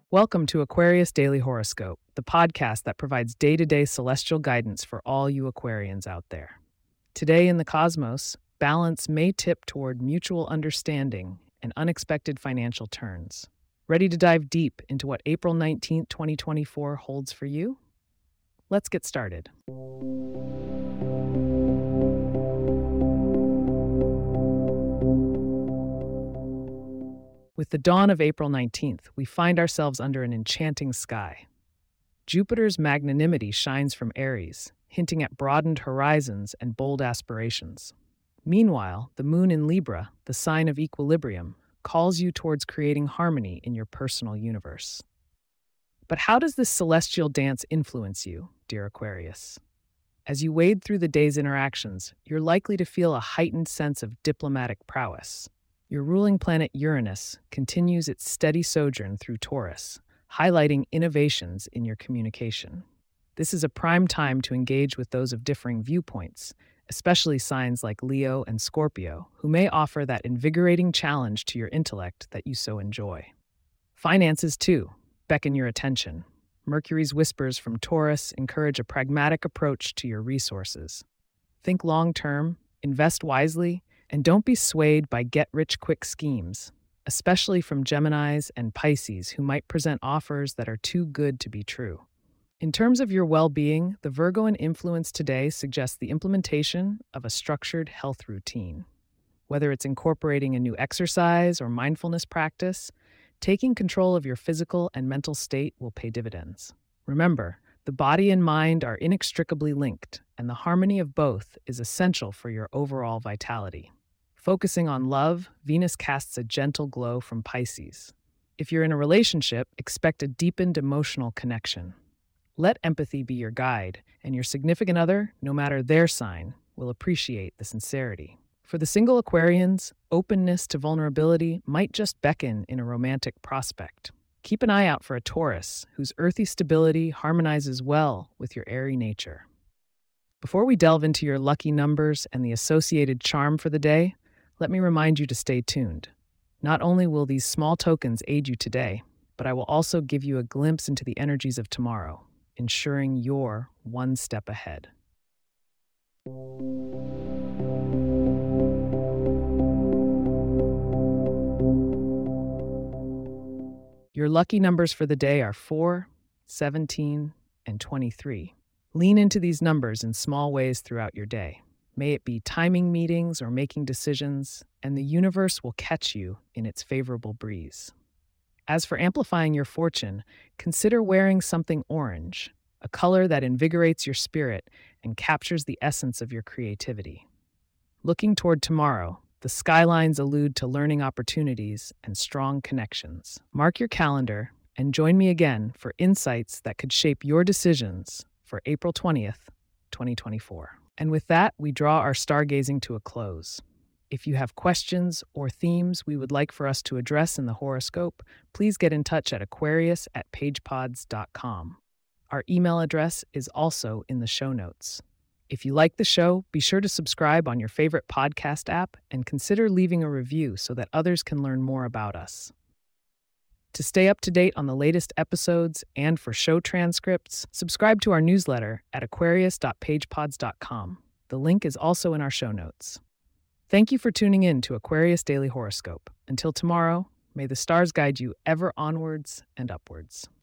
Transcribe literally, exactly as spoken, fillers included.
Welcome to Aquarius Daily Horoscope, the podcast that provides day to day celestial guidance for all you Aquarians out there. Today in the cosmos, balance may tip toward mutual understanding and unexpected financial turns. Ready to dive deep into what April nineteenth, twenty twenty-four holds for you? Let's get started. With the dawn of April nineteenth, we find ourselves under an enchanting sky. Jupiter's magnanimity shines from Aries, hinting at broadened horizons and bold aspirations. Meanwhile, the moon in Libra, the sign of equilibrium, calls you towards creating harmony in your personal universe. But how does this celestial dance influence you, dear Aquarius? As you wade through the day's interactions, you're likely to feel a heightened sense of diplomatic prowess. Your ruling planet Uranus continues its steady sojourn through Taurus, highlighting innovations in your communication. This is a prime time to engage with those of differing viewpoints, especially signs like Leo and Scorpio, who may offer that invigorating challenge to your intellect that you so enjoy. Finances, too, beckon your attention. Mercury's whispers from Taurus encourage a pragmatic approach to your resources. Think long-term, invest wisely, and don't be swayed by get-rich-quick schemes, especially from Geminis and Pisces who might present offers that are too good to be true. In terms of your well-being, the Virgoan influence today suggests the implementation of a structured health routine. Whether it's incorporating a new exercise or mindfulness practice, taking control of your physical and mental state will pay dividends. Remember, the body and mind are inextricably linked, and the harmony of both is essential for your overall vitality. Focusing on love, Venus casts a gentle glow from Pisces. If you're in a relationship, expect a deepened emotional connection. Let empathy be your guide, and your significant other, no matter their sign, will appreciate the sincerity. For the single Aquarians, openness to vulnerability might just beckon in a romantic prospect. Keep an eye out for a Taurus, whose earthy stability harmonizes well with your airy nature. Before we delve into your lucky numbers and the associated charm for the day, let me remind you to stay tuned. Not only will these small tokens aid you today, but I will also give you a glimpse into the energies of tomorrow, ensuring you're one step ahead. Your lucky numbers for the day are four, seventeen, and twenty-three. Lean into these numbers in small ways throughout your day. May it be timing meetings or making decisions, and the universe will catch you in its favorable breeze. As for amplifying your fortune, consider wearing something orange, a color that invigorates your spirit and captures the essence of your creativity. Looking toward tomorrow, the skylines allude to learning opportunities and strong connections. Mark your calendar and join me again for insights that could shape your decisions for April twentieth, twenty twenty-four. And with that, we draw our stargazing to a close. If you have questions or themes we would like for us to address in the horoscope, please get in touch at aquarius at pagepods dot com. Our email address is also in the show notes. If you like the show, be sure to subscribe on your favorite podcast app and consider leaving a review so that others can learn more about us. To stay up to date on the latest episodes and for show transcripts, subscribe to our newsletter at aquarius dot pagepods dot com. The link is also in our show notes. Thank you for tuning in to Aquarius Daily Horoscope. Until tomorrow, may the stars guide you ever onwards and upwards.